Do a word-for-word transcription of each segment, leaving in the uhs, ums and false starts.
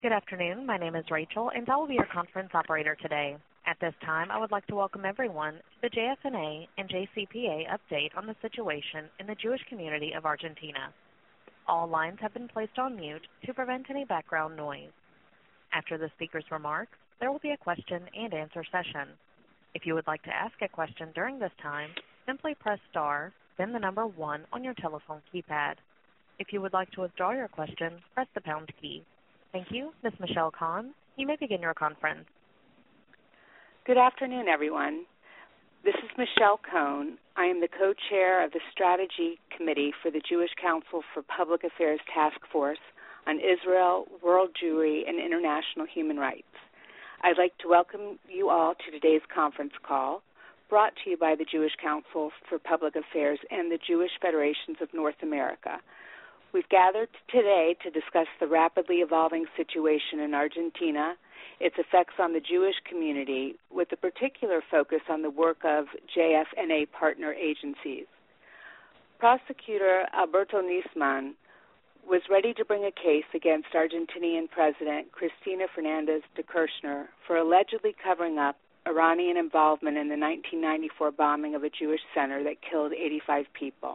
Good afternoon. My name is Rachel, and I will be your conference operator today. At this time, I would like to welcome everyone to the J F N A and J C P A update on the situation in the Jewish community of Argentina. All lines have been placed on mute to prevent any background noise. After the speaker's remarks, there will be a question and answer session. If you would like to ask a question during this time, simply press star, then the number one on your telephone keypad. If you would like to withdraw your question, press the pound key. Thank you. Miz Michelle Kahn, you may begin your conference. Good afternoon, everyone. This is Michelle Cohn. I am the co-chair of the Strategy Committee for the Jewish Council for Public Affairs Task Force on Israel, World Jewry, and International Human Rights. I'd like to welcome you all to today's conference call, brought to you by the Jewish Council for Public Affairs and the Jewish Federations of North America. We've gathered today to discuss the rapidly evolving situation in Argentina, its effects on the Jewish community, with a particular focus on the work of J F N A partner agencies. Prosecutor Alberto Nisman was ready to bring a case against Argentinian President Cristina Fernández de Kirchner for allegedly covering up Iranian involvement in the nineteen ninety-four bombing of a Jewish center that killed eighty-five people.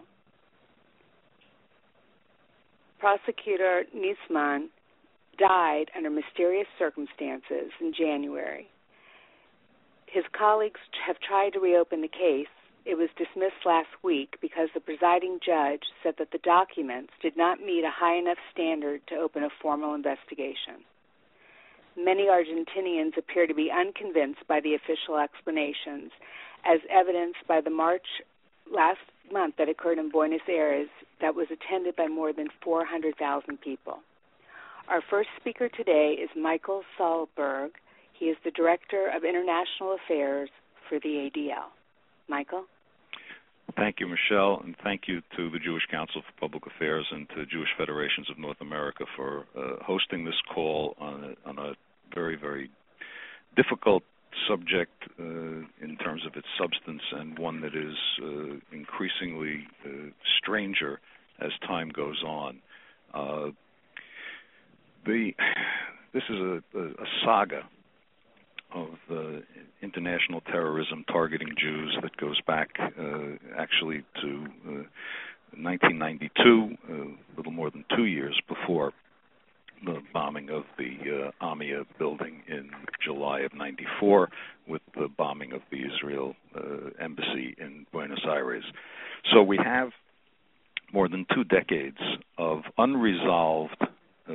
Prosecutor Nisman died under mysterious circumstances in January. His colleagues have tried to reopen the case. It was dismissed last week because the presiding judge said that the documents did not meet a high enough standard to open a formal investigation. Many Argentinians appear to be unconvinced by the official explanations, as evidenced by the march last month that occurred in Buenos Aires that was attended by more than four hundred thousand people. Our first speaker today is Michael Sahlberg. He is the Director of International Affairs for the A D L. Michael? Thank you, Michelle, and thank you to the Jewish Council for Public Affairs and to Jewish Federations of North America for uh, hosting this call on a, on a very, very difficult subject uh, in terms of its substance, and one that is uh, increasingly uh, stranger as time goes on. Uh, the this is a, a, a saga of uh, international terrorism targeting Jews that goes back uh, actually to uh, nineteen ninety-two, uh, a little more than two years before the bombing of the uh, AMIA building in July of ninety-four, with the bombing of the Israel uh, embassy in Buenos Aires. So we have more than two decades of unresolved uh,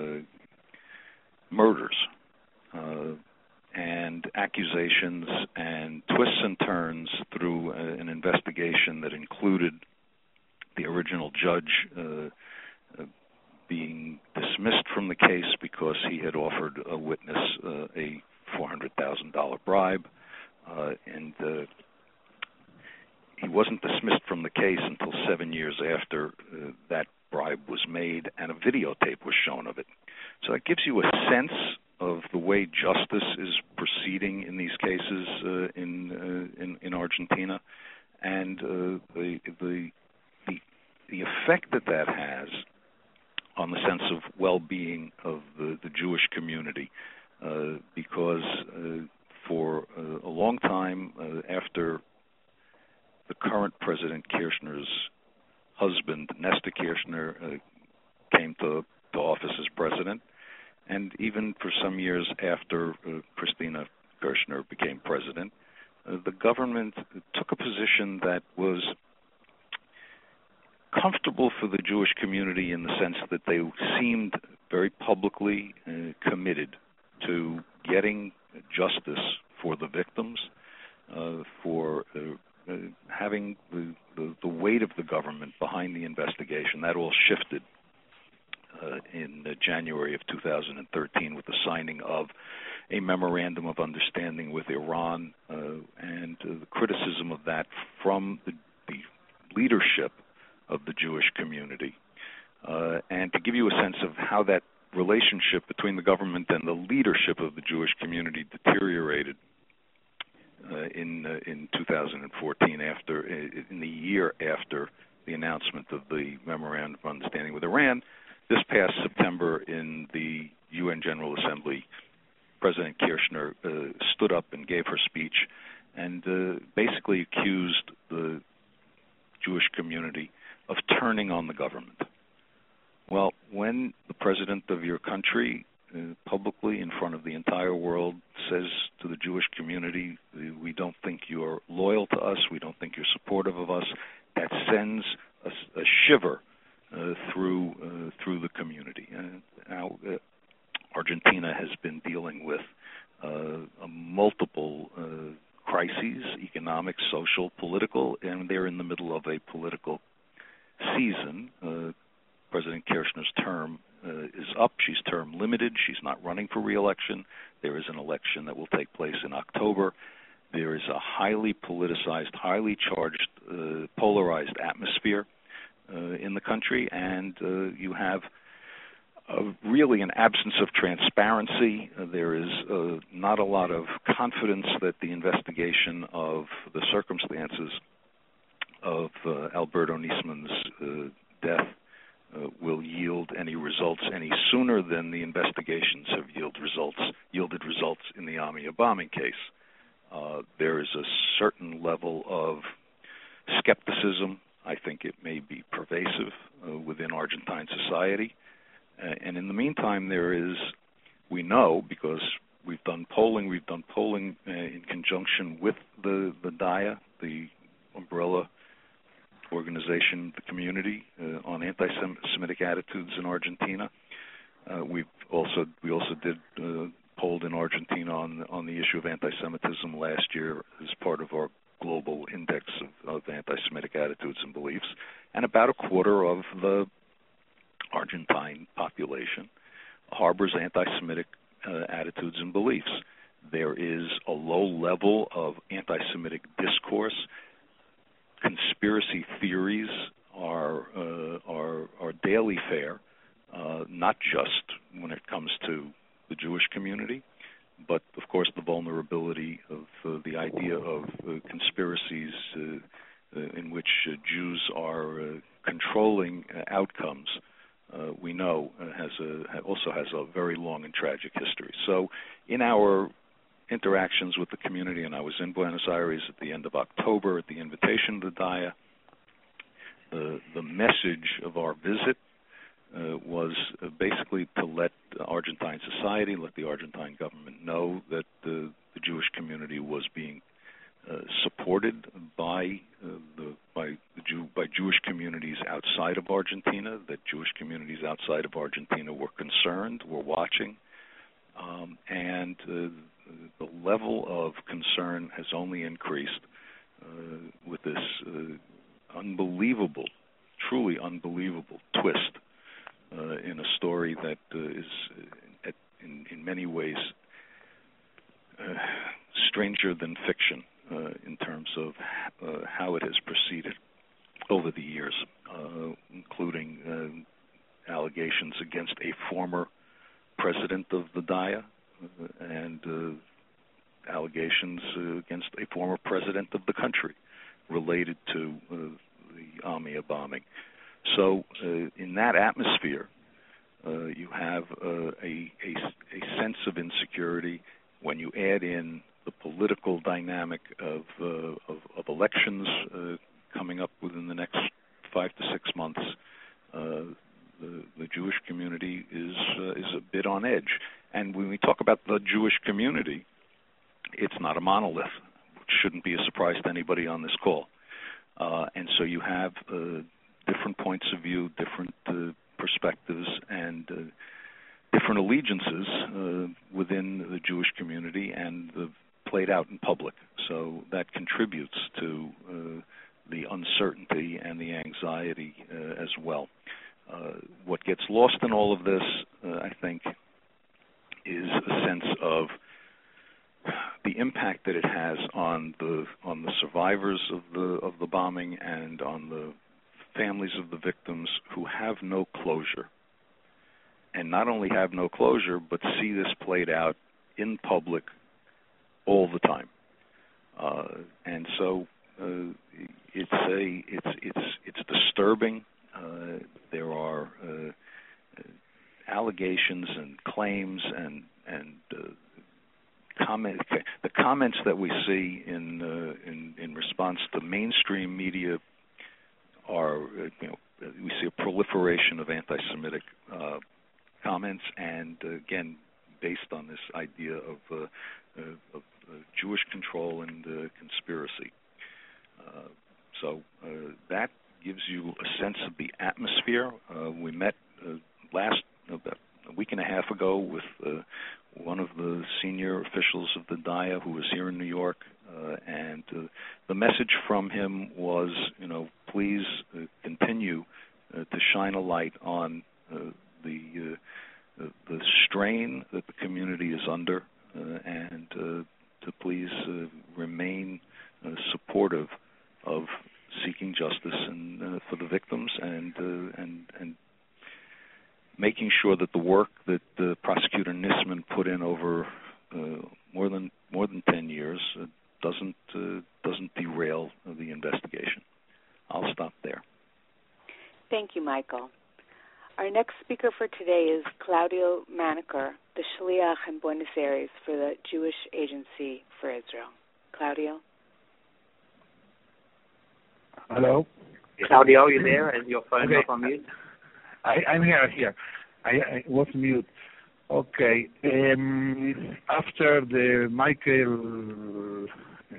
murders uh, and accusations and twists and turns through uh, an investigation that included the original judge uh, uh, being dismissed from the case because he had offered a witness uh, a four hundred thousand dollars bribe, uh, and uh, he wasn't dismissed from the case until seven years after uh, that bribe was made and a videotape was shown of it. So that gives you a sense of the way justice is proceeding in these cases uh, in, uh, in in Argentina, and uh, the, the the the effect that that has on the sense of well-being of the, the Jewish community, uh, because uh, for uh, a long time uh, after the current President Kirchner's husband, Nestor Kirchner, uh, came to, to office as president, and even for some years after uh, Cristina Kirchner became president, uh, the government took a position that was comfortable for the Jewish community in the sense that they seemed very publicly uh, committed to getting justice for the victims, uh, for uh, uh, having the, the, the weight of the government behind the investigation. That all shifted uh, in uh, January of two thousand thirteen with the signing of a memorandum of understanding with Iran, uh, and uh, the criticism of that from the, the leadership of the Jewish community. Uh, and to give you a sense of how that relationship between the government and the leadership of the Jewish community deteriorated uh, in uh, in two thousand fourteen, after in the year after the announcement of the memorandum of understanding with Iran, this past September in the U N General Assembly, President Kirchner uh, stood up and gave her speech and uh, basically accused the Jewish community of turning on the government. Well, when the president of your country uh, publicly in front of the entire world says to the Jewish community, we don't think you're loyal to us, we don't think you're supportive of us, that sends a, a shiver uh, through uh, through the community. And now, uh, Argentina has been dealing with uh, multiple uh, crises, economic, social, political, and they're in the middle of a political season. Uh, President Kirchner's term uh, is up. She's term limited. She's not running for re-election. There is an election that will take place in October. There is a highly politicized, highly charged, uh, polarized atmosphere uh, in the country, and uh, you have uh, really an absence of transparency. Uh, there is uh, not a lot of confidence that the investigation of the circumstances of uh, Alberto Nisman's uh, death Uh, will yield any results any sooner than the investigations have yield results, yielded results in the Amia bombing case. Uh, there is a certain level of skepticism. I think it may be pervasive uh, within Argentine society. Uh, and in the meantime, there is, we know, because we've done polling, we've done polling uh, in conjunction with the, the D A I A, the umbrella organization, the community, uh, on anti-Semitic attitudes in Argentina. Uh, we've also we also did uh, polled in Argentina on on the issue of anti-Semitism last year as part of our global index of, of anti-Semitic attitudes and beliefs, and about a quarter of the Argentine population harbors anti-Semitic uh, attitudes and beliefs. There is a low level of anti-Semitic discourse. Conspiracy theories are uh, are are daily fare, uh, not just when it comes to the Jewish community, but of course the vulnerability of uh, the idea of uh, conspiracies uh, uh, in which uh, Jews are uh, controlling uh, outcomes. Uh, we know uh, has a also has a very long and tragic history. So, in our interactions with the community, and I was in Buenos Aires at the end of October at the invitation of the D A I A. The, the message of our visit uh, was uh, basically to let the Argentine society, let the Argentine government know that the, the Jewish community was being uh, supported by uh, the by the Jew by Jewish communities outside of Argentina, that Jewish communities outside of Argentina were concerned, were watching, um, and uh, the level of concern has only increased uh, with this uh, unbelievable, truly unbelievable twist uh, in a story that uh, is uh, at, in, in many ways uh, stranger than fiction uh, in terms of uh, how it has proceeded over the years, uh, including uh, allegations against a former president of the D A I A, Uh, and uh, allegations uh, against a former president of the country related to uh, the Amia bombing. So uh, in that atmosphere, uh, you have uh, a, a, a sense of insecurity. When you add in the political dynamic of, uh, of, of elections uh, coming up within the next five to six months, uh, the, the Jewish community is uh, is a bit on edge. And when we talk about the Jewish community, it's not a monolith, which shouldn't be a surprise to anybody on this call. Uh, and so you have uh, different points of view, different uh, perspectives, and uh, different allegiances uh, within the Jewish community, and uh, played out in public. So that contributes to uh, the uncertainty and the anxiety uh, as well. Uh, what gets lost in all of this, uh, I think, is a sense of the impact that it has on the on the survivors of the of the bombing and on the families of the victims who have no closure, and not only have no closure but see this played out in public all the time. Uh, and so uh, it's a it's it's it's disturbing. Uh, there are uh, allegations and claims and and uh, comment the comments that we see in uh, in in response to mainstream media are uh, you know we see a proliferation of anti-Semitic uh, comments, and uh, again based on this idea of, uh, uh, of uh, Jewish control and uh, conspiracy. Uh, so uh, that gives you a sense of the atmosphere. Uh, we met uh, last about a week and a half ago with uh, one of the senior officials of the D A I A who was here in New York, uh, and uh, the message from him was, you know, please uh, continue uh, to shine a light on uh, the uh, the, the strain that the community is under, uh, and uh, to please uh, remain uh, supportive of seeking justice and uh, for the victims, and uh, and and making sure that the work that uh, Prosecutor Nisman put in over uh, more than more than ten years uh, doesn't uh, doesn't derail the investigation. I'll stop there. Thank you, Michael. Our next speaker for today is Claudio Maneker, the Shliach in Buenos Aires for the Jewish Agency for Israel. Claudio? Hello? Claudio, are you there? Is your phone okay. not on mute? I, I'm here, here. I, I was mute. Okay. Um, after the Michael uh,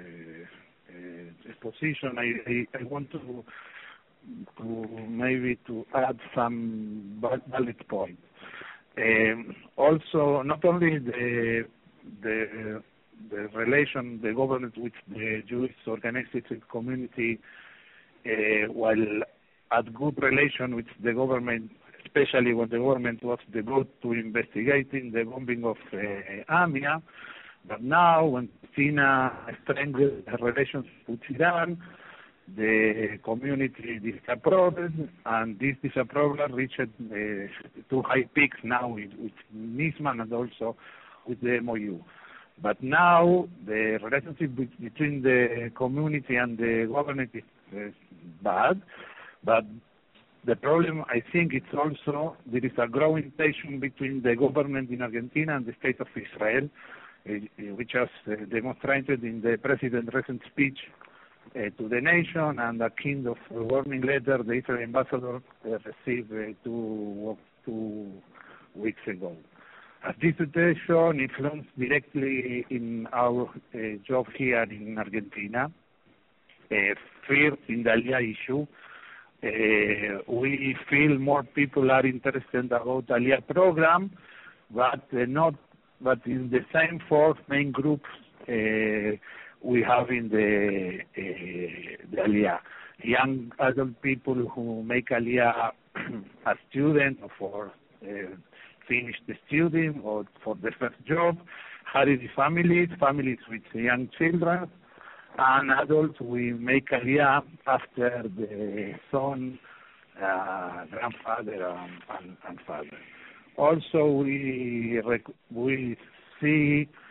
uh, exposition, I, I, I want to to maybe to add some valid points. Um, also, not only the the the relation the government with the Jewish organized community, uh, while at good relation with the government, especially when the government was devoted to investigating the bombing of uh, AMIA, but now when China strengthened her relations with Iran, the community disapproved, and this disapproval reached uh, two high peaks now with, with Nisman and also with the M O U. But now the relationship be- between the community and the government is uh, bad, but the problem, I think, it's also there is a growing tension between the government in Argentina and the state of Israel, uh, which was uh, demonstrated in the president's recent speech Uh, to the nation, and a kind of warning letter the Israeli ambassador uh, received uh, two, two weeks ago. As this situation influenced directly in our uh, job here in Argentina, uh, first in the Aliyah issue, uh, we feel more people are interested about the Aliyah program, but uh, not, but in the same four main groups uh, we have in the, uh, the Aliyah. Young adult people who make Aliyah as student or for uh, finish the student or for the first job, Haredi families, families with young children, and adults we make Aliyah after the son, uh, grandfather, and, and, and father. Also, we rec- we see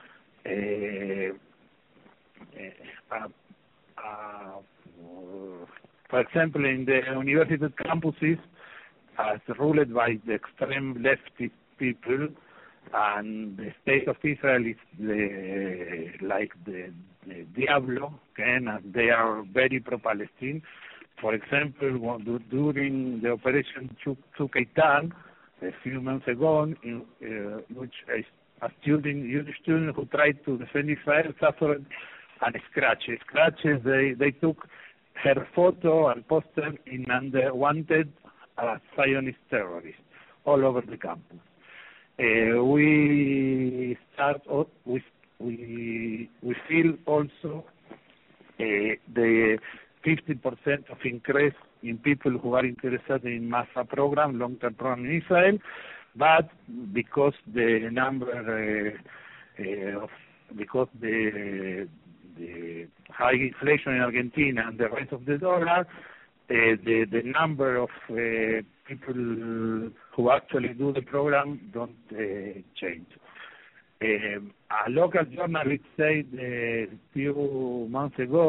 uh, Uh, uh, for example, in the university campuses, as ruled by the extreme leftist people, and the state of Israel is the, like the, the Diablo, okay, and they are very pro-Palestine. For example, during the Operation Tzuk Eitan, a few months ago, in uh, which a, a student, Jewish student who tried to defend Israel suffered and scratches. Scratches, they, they took her photo and poster in under wanted as Zionist terrorists all over the campus. Uh, we start we we we feel also uh, the fifty percent of increase in people who are interested in MASA program, long-term program in Israel, but because the number uh, uh, of because the the high inflation in Argentina and the rate of the dollar, uh, the the number of uh, people who actually do the program don't uh, change. Um, a local journalist said a few months ago,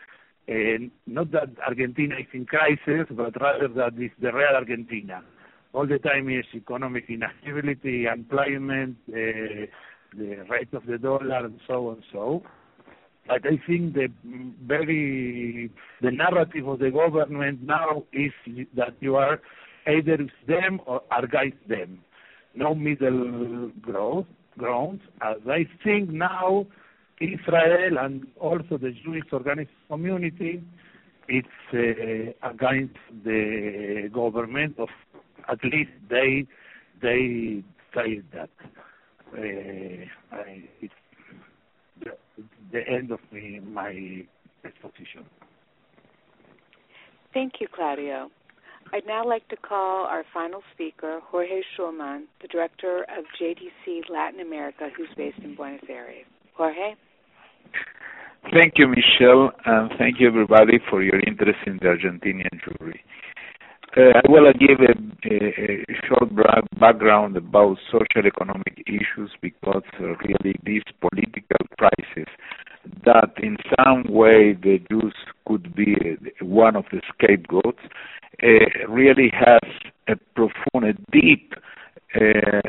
uh, not that Argentina is in crisis, but rather that it's the real Argentina. all the time is economic instability, employment, uh, the rate of the dollar, and so on. So, but I think the very the narrative of the government now is that you are either with them or against them. No middle ground. grounds. As I think now, Israel and also the Jewish organized community, it's uh, against the government. Of at least they they say that. Uh, I, it's the, the end of me, my exposition. Thank you, Claudio. I'd now like to call our final speaker, Jorge Schulman, the director of J D C Latin America, who's based in Buenos Aires. Jorge? Thank you, Michelle, and thank you, everybody, for your interest in the Argentinian Jewry. Uh, I will give a, a, a short background about social economic issues because uh, really this political crisis that in some way the Jews could be one of the scapegoats uh, really has a profound, a deep uh,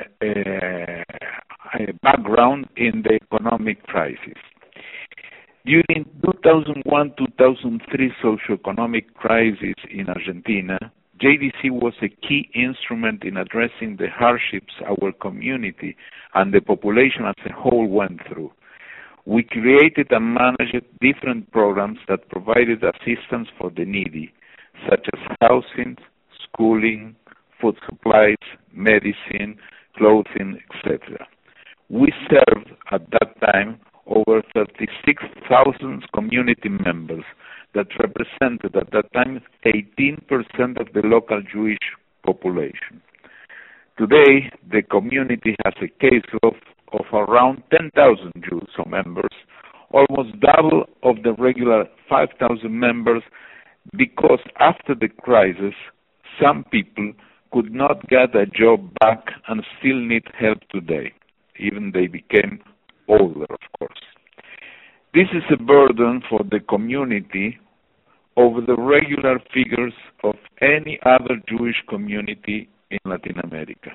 uh, background in the economic crisis. During two thousand one to two thousand three socioeconomic crisis in Argentina, J D C was a key instrument in addressing the hardships our community and the population as a whole went through. We created and managed different programs that provided assistance for the needy, such as housing, schooling, food supplies, medicine, clothing, et cetera. We served at that time over thirty-six thousand community members that represented at that time eighteen percent of the local Jewish population. Today, the community has a caseload of around ten thousand Jews or members, almost double of the regular five thousand members, because after the crisis, some people could not get a job back and still need help today, even they became older, of course. This is a burden for the community over the regular figures of any other Jewish community in Latin America.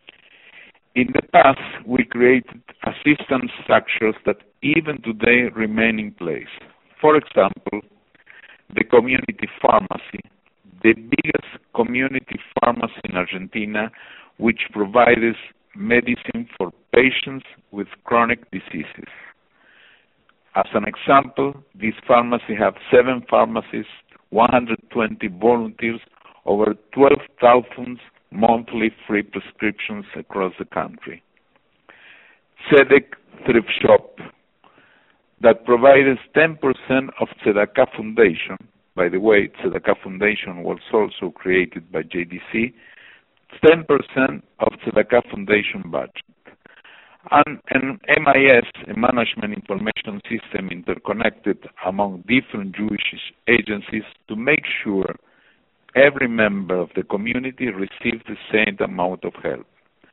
In the past, we created assistance structures that even today remain in place. For example, the community pharmacy, the biggest community pharmacy in Argentina, which provides medicine for patients with chronic diseases. As an example, this pharmacy has seven pharmacies, one hundred twenty volunteers, over twelve thousand monthly free prescriptions across the country. Tzedek Thrift Shop, that provides ten percent of Tzedakah Foundation. By the way, Tzedakah Foundation was also created by J D C, ten percent of Tzedakah Foundation budget. And an M I S, a management information system interconnected among different Jewish agencies to make sure every member of the community receives the same amount of help.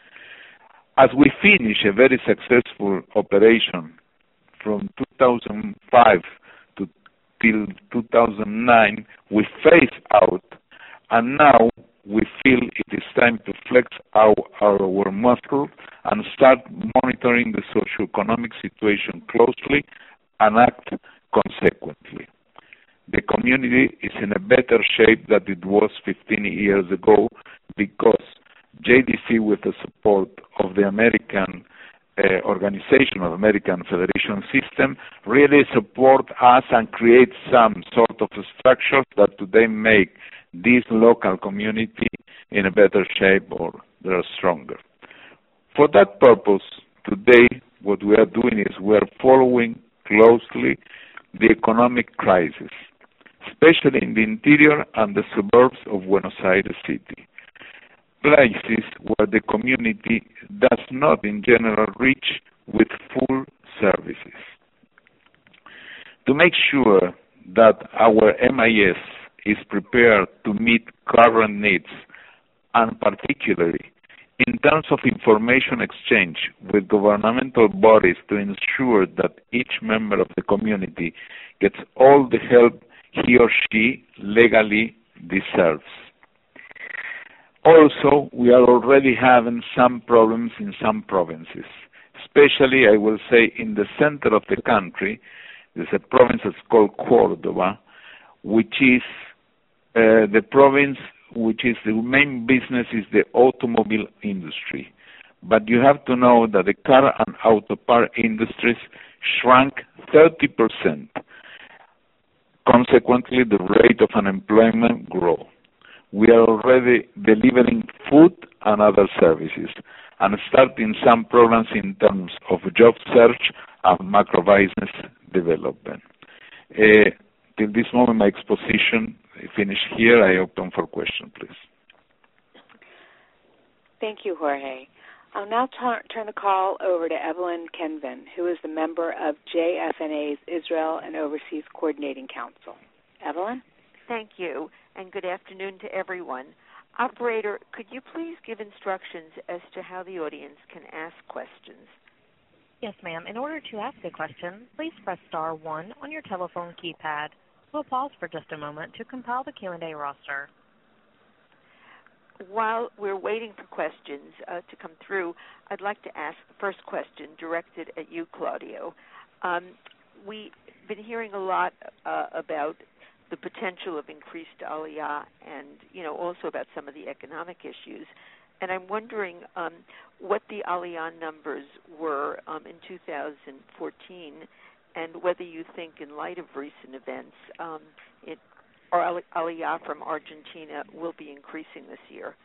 As we finish a very successful operation from two thousand five to till two thousand nine, we phased out, and now we feel it is time to flex our, our muscle and start monitoring the socioeconomic situation closely and act consequently. The community is in a better shape than it was fifteen years ago because J D C, with the support of the American uh, Organization of American Federation System, really support us and create some sort of structures that today make this local community in a better shape, or they're stronger. For that purpose, today what we are doing is we are following closely the economic crisis, especially in the interior and the suburbs of Buenos Aires City, places where the community does not in general reach with full services. To make sure that our M I S is prepared to meet current needs, and particularly in terms of information exchange with governmental bodies to ensure that each member of the community gets all the help he or she legally deserves. Also, we are already having some problems in some provinces, especially, I will say, in the center of the country. There's a province that's called Córdoba, which is uh, the province which is the main business is the automobile industry. But you have to know that the car and auto part industries shrank thirty percent. Consequently, the rate of unemployment grew. We are already delivering food and other services and starting some programs in terms of job search and macro business development. Uh, till this moment, my exposition finished here. I open for questions, please. Thank you, Jorge. I'll now t- turn the call over to Evelyn Kenvan, who is the member of J F N A's Israel and Overseas Coordinating Council. Evelyn? Thank you, and good afternoon to everyone. Operator, could you please give instructions as to how the audience can ask questions? Yes, ma'am. In order to ask a question, please press star one on your telephone keypad. We'll pause for just a moment to compile the Q and A roster. While we're waiting for questions uh, to come through, I'd like to ask the first question directed at you, Claudio. Um, we've been hearing a lot uh, about the potential of increased aliyah and, you know, also about some of the economic issues. And I'm wondering um, what the aliyah numbers were um, in two thousand fourteen and whether you think in light of recent events um, it or aliyah from Argentina will be increasing this year.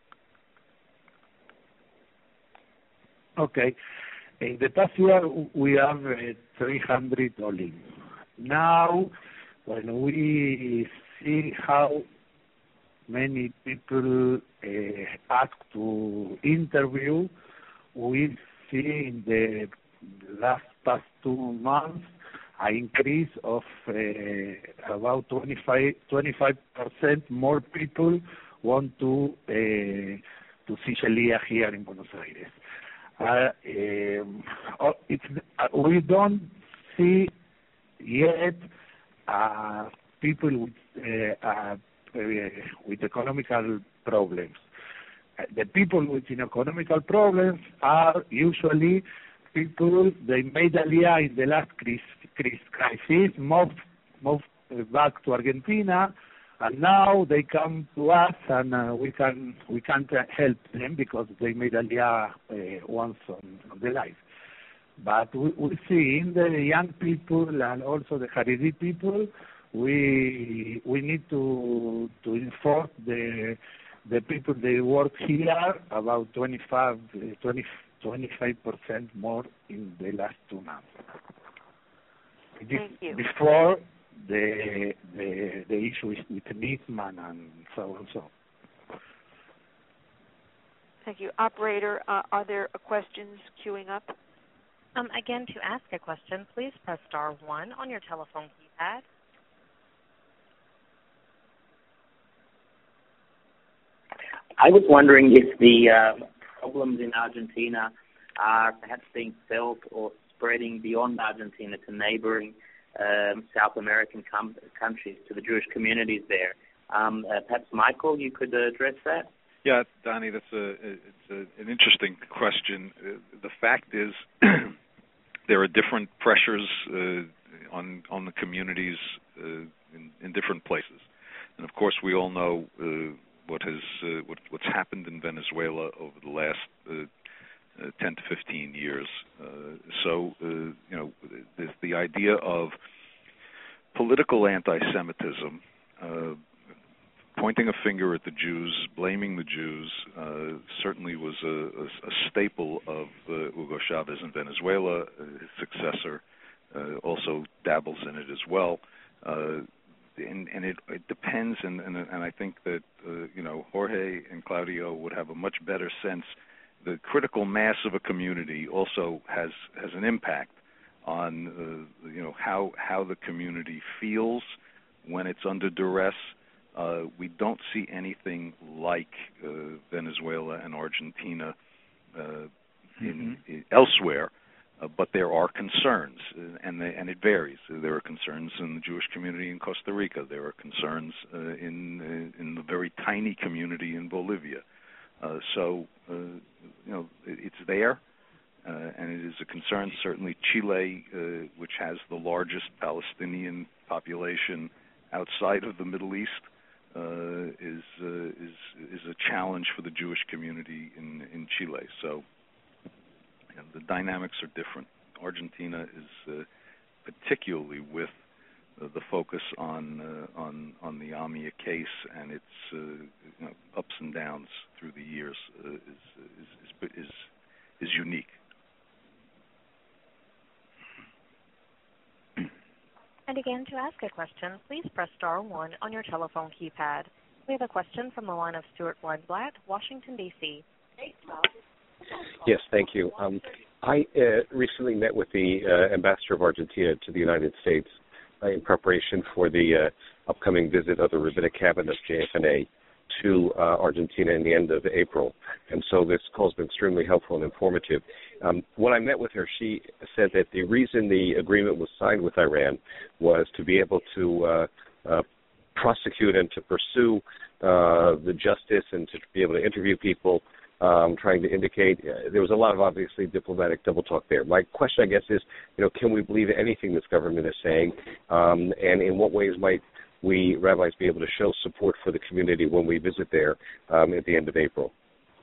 Okay. In the past year, we have uh, three hundred only. Now, when we see how many people uh, ask to interview, we see in the last past two months an increase of uh, about twenty-five percent more people want to uh, to see Shelia here in Buenos Aires. Uh, um, it's, uh, we don't see yet uh, people with uh, uh, with economical problems. Uh, the people with economical problems are usually people they made aliyah in the last crisis, moved, moved back to Argentina, and now they come to us, and uh, we can we can't help them because they made aliyah uh, once on, on their life. But we, we see in the young people and also the Haredi people, we we need to to inform the the people they work here about twenty-five, twenty, twenty-five percent more in the last two months. Thank you. Before the the the issue with Nisman and so on and so. Thank you. Operator, uh, are there questions queuing up? Um, again, to ask a question, please press star one on your telephone keypad. I was wondering if the uh, problems in Argentina are perhaps being felt or spreading beyond Argentina to neighboring um, South American com- countries, to the Jewish communities there. Um, uh, perhaps, Michael, you could uh, address that? Yeah, Donnie, that's a, it's a, an interesting question. Uh, the fact is there are different pressures uh, on on the communities uh, in, in different places. And, of course, we all know uh, what has uh, what, what's happened in Venezuela over the last uh, uh, ten to fifteen years. Uh, so, uh, you know, the, the idea of political anti-Semitism, uh, pointing a finger at the Jews, blaming the Jews, uh, certainly was a, a, a staple of uh, Hugo Chavez in Venezuela. Uh, his successor uh, also dabbles in it as well. Uh, and, and it, it depends, and, and, and I think that, uh, you know, Jorge and Claudio would have a much better sense. The critical mass of a community also has, has an impact on, uh, you know, how, how the community feels when it's under duress. Uh, we don't see anything like uh, Venezuela and Argentina uh, in, mm-hmm. in elsewhere, uh, but there are concerns, and, and they, and it varies. There are concerns in the Jewish community in Costa Rica. There are concerns uh, in uh, in the very tiny community in Bolivia. Uh, so uh, you know it, it's there, uh, and it is a concern. Certainly, Chile, uh, which has the largest Palestinian population outside of the Middle East, uh, is uh, is is a challenge for the Jewish community in in Chile. So you know, the dynamics are different. Argentina is uh, particularly with uh, the focus on uh, on on the AMIA case and its uh, you know, ups and downs through the years uh, is, is is is is unique. And again, to ask a question, please press star one on your telephone keypad. We have a question from the line of Stuart Weinblatt, Washington, D C Yes, thank you. Um, I uh, recently met with the uh, ambassador of Argentina to the United States uh, in preparation for the uh, upcoming visit of the rabbinic cabinet of J F N A to uh, Argentina in the end of April. And so this call has been extremely helpful and informative. Um, when I met with her, she said that the reason the agreement was signed with Iran was to be able to uh, uh, prosecute and to pursue uh, the justice and to be able to interview people. Um, trying to indicate uh, there was a lot of obviously diplomatic double talk there. My question, I guess, is, you know, can we believe anything this government is saying, um, and in what ways might we rabbis be able to show support for the community when we visit there um, at the end of April?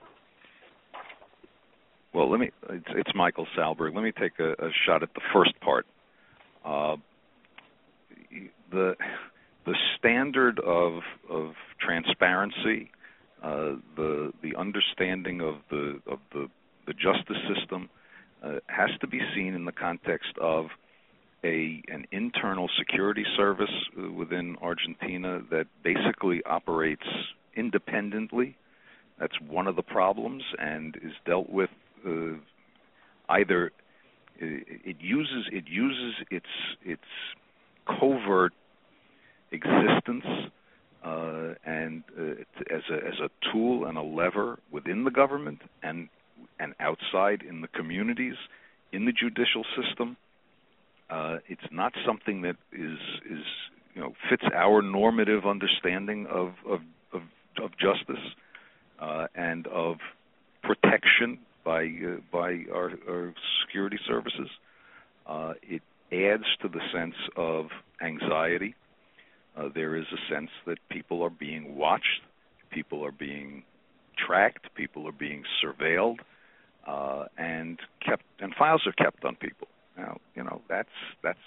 Well, let me. It's, it's Michael Salberg. Let me take a, a shot at the first part. Uh, the the standard of of transparency. Uh, the the understanding of the of the, the justice system uh, has to be seen in the context of a an internal security service within Argentina that basically operates independently. That's one of the problems, and is dealt with uh, either it uses it uses its its covert existence. Uh, and uh, as a as a tool and a lever within the government and and outside in the communities, in the judicial system, uh, it's not something that is is you know fits our normative understanding of of of, of justice uh, and of protection by uh, by our, our security services. Uh, it adds to the sense of anxiety. Uh, there is a sense that people are being watched, people are being tracked, people are being surveilled, uh, and kept, and files are kept on people. Now, you know that's that's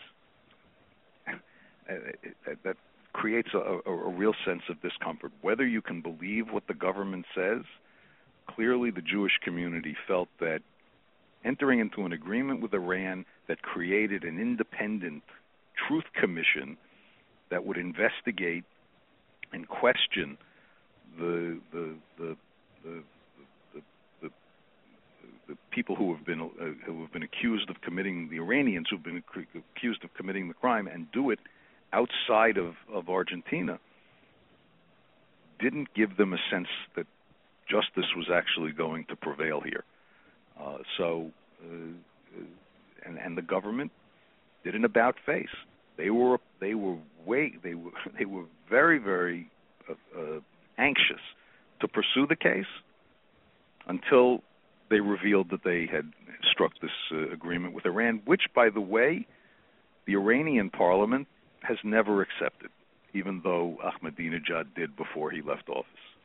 that, that creates a, a, a real sense of discomfort. Whether you can believe what the government says, clearly the Jewish community felt that entering into an agreement with Iran that created an independent truth commission that would investigate and question the the the the, the, the, the people who have been uh, who have been accused of committing the Iranians who have been accused of committing the crime and do it outside of, of Argentina didn't give them a sense that justice was actually going to prevail here. Uh, so uh, and and the government did an about face. They were they were way they were they were very very uh, uh, anxious to pursue the case until they revealed that they had struck this uh, agreement with Iran, which, by the way, the Iranian parliament has never accepted, even though Ahmadinejad did before he left office.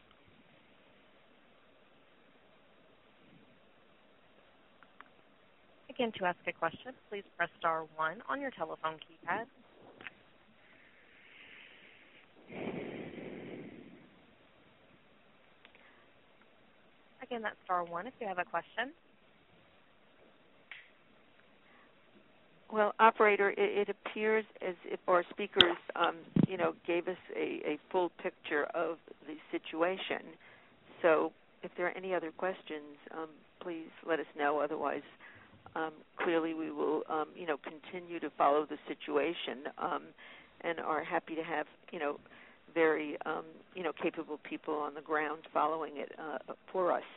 Again, to ask a question, please press star one on your telephone keypad. Again, that's star one if you have a question. Well, operator, it, it appears as if our speakers, um, you know, gave us a, a full picture of the situation. So, if there are any other questions, um, please let us know. Otherwise, um, clearly we will, um, you know, continue to follow the situation, um, and are happy to have, you know, very, um, you know, capable people on the ground following it uh, for us.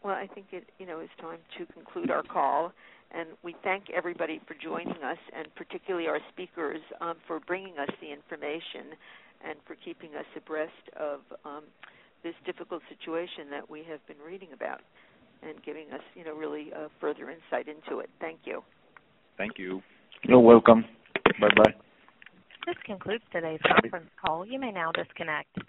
Well, I think it, you know, is time to conclude our call, and we thank everybody for joining us, and particularly our speakers um, for bringing us the information and for keeping us abreast of um, this difficult situation that we have been reading about, and giving us, you know, really uh, further insight into it. Thank you. Thank you. You're welcome. Bye-bye. This concludes today's conference call. You may now disconnect.